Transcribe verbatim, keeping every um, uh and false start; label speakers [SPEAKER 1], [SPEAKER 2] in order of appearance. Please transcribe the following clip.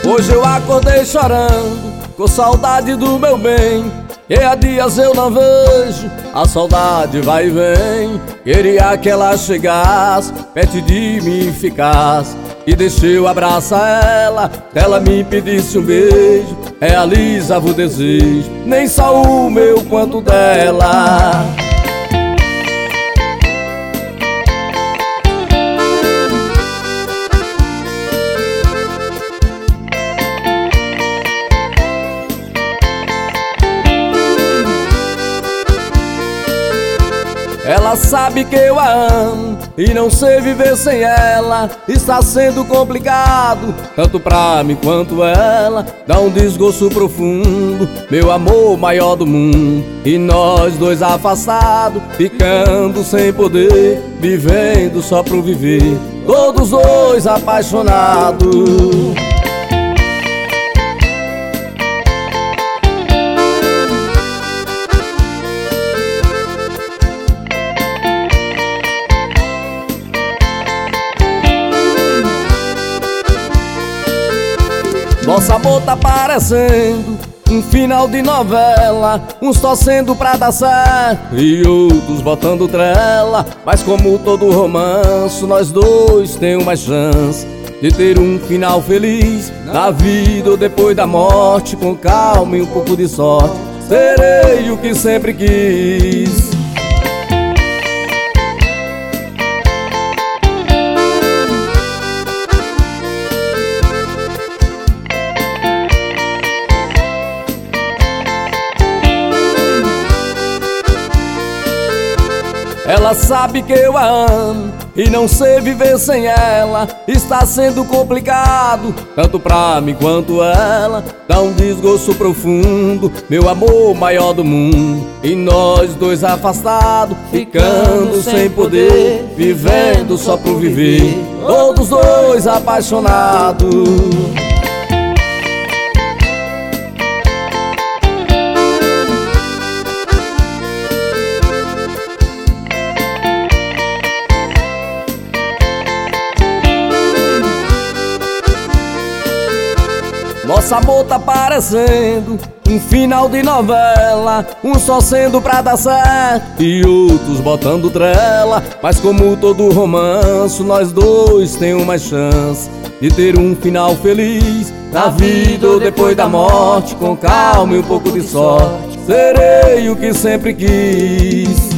[SPEAKER 1] Hoje eu acordei chorando, com saudade do meu bem, que há dias eu não vejo, a saudade vai e vem. Queria que ela chegasse, perto de mim ficasse, e deixei eu abraçar ela, ela me pedisse um beijo, realizava o desejo, nem só o meu quanto dela. Ela sabe que eu a amo e não sei viver sem ela. Está sendo complicado, tanto pra mim quanto ela. Dá um desgosto profundo, meu amor maior do mundo, e nós dois afastados, ficando sem poder, vivendo só pro viver, todos dois apaixonados. Nosso amor tá parecendo um final de novela, uns torcendo pra dar certo e outros botando trela. Mas como todo romance, nós dois temos mais chance de ter um final feliz na vida ou depois da morte. Com calma e um pouco de sorte, serei o que sempre quis. Ela sabe que eu a amo e não sei viver sem ela. Está sendo complicado, tanto pra mim quanto ela. Dá um desgosto profundo, meu amor maior do mundo, e nós dois afastados, ficando sem poder, vivendo só por viver, todos dois apaixonados. Nosso amor tá parecendo um final de novela, uns só sendo pra dar certo e outros botando trela. Mas como todo romance, nós dois temos mais chance de ter um final feliz na vida ou depois da morte. Com calma e um pouco de sorte, serei o que sempre quis.